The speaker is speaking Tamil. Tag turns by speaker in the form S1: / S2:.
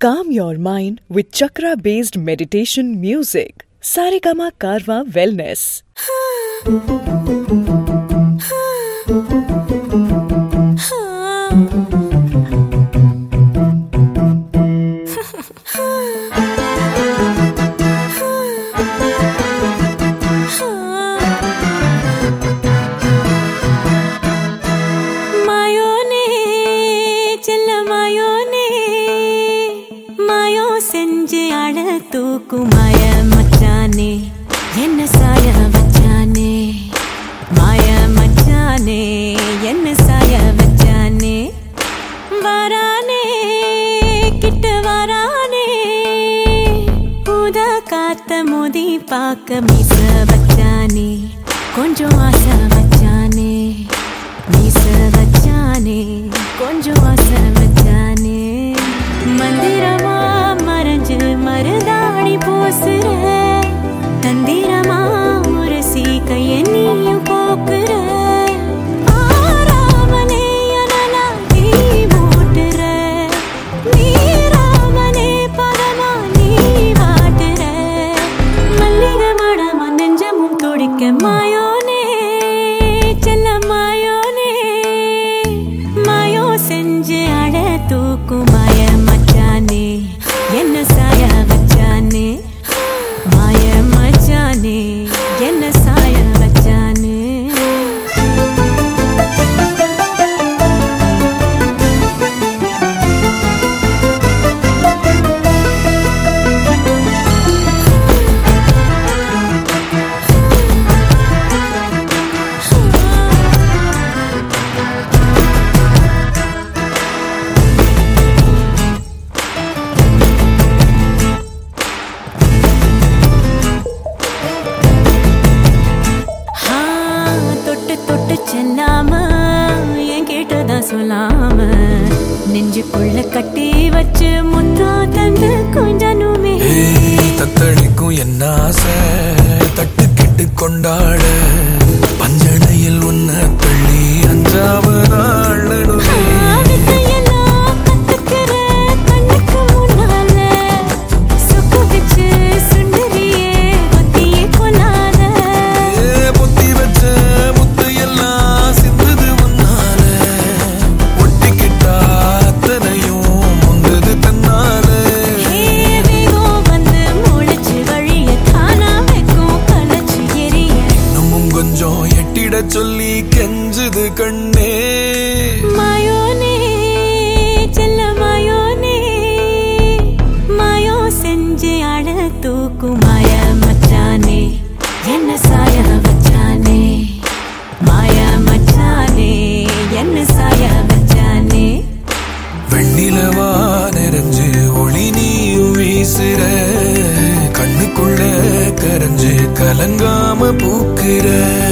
S1: Calm your mind with chakra-based meditation music. Saregama Karwa Wellness.
S2: தூக்கு மாய மச்சானே என்ன சாய வச்சானே மாய மச்சானே என்ன சாய வச்சானே வரானே கிட்ட வரானே புத காத்த மோதி பாக்க மீச வச்சானே கொஞ்சம் ஆசை வச்சானே மீச வச்சானே கொஞ்சம் ஆசை வச்சானே மந்திரமா மறைஞ்சு மருதாணி பூசுற தந்திரமா உரசி கைய நீயும் போக்குற ஆராமனே அனலா நீ மூட்டுற நீராமனே பதமா நீ வாட்டுற மல்லிகை மடமா நெஞ்சமும் துடிக்க மாயோனே செல்ல மாயோனே மாயோ செஞ்சு அழ தூக்கும் மாய மச்சானே என்ன சாய வச்சானே மாய மச்சானே என்ன சாய வச்சானே செல்லாம என் கேட்டதான் சொல்லாம நெஞ்சுக்குள்ள கட்டி வச்சு முத்தா தந்து கொஞ்சனுமே
S3: தத்தளிக்கும் என்ன ஆசை தட்டு கெட்டு கொண்டாட பஞ்சனையில் உன்ன தள்ளி அஞ்சாவதாழனுமே சொல்லி கெஞ்சுது கண்ணே
S2: மாயோனே செல்ல மாயோனே மாயோ செஞ்சு அழ தூக்கு மாய மச்சானே என்ன சாய வச்சானே மாய மச்சானே என்ன சாய வச்சானே
S3: வெண்ணிலவா நிறைஞ்சு ஒளி நீயும் வீசுற கண்ணுக்குள்ள கரைஞ்சு கலங்காம பூக்குற